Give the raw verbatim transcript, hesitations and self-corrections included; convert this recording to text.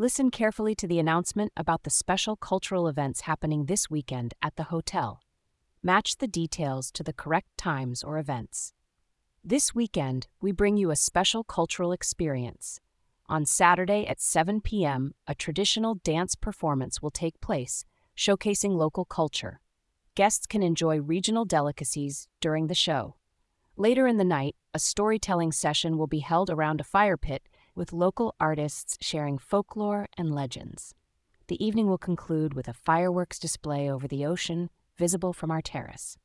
Listen carefully to the announcement about the special cultural events happening this weekend at the hotel. Match the details to the correct times or events. This weekend, we bring you a special cultural experience. On Saturday at seven p m, a traditional dance performance will take place, showcasing local culture. Guests can enjoy regional delicacies during the show. Later in the night, a storytelling session will be held around a fire pit with local artists sharing folklore and legends. The evening will conclude with a fireworks display over the ocean, visible from our terrace.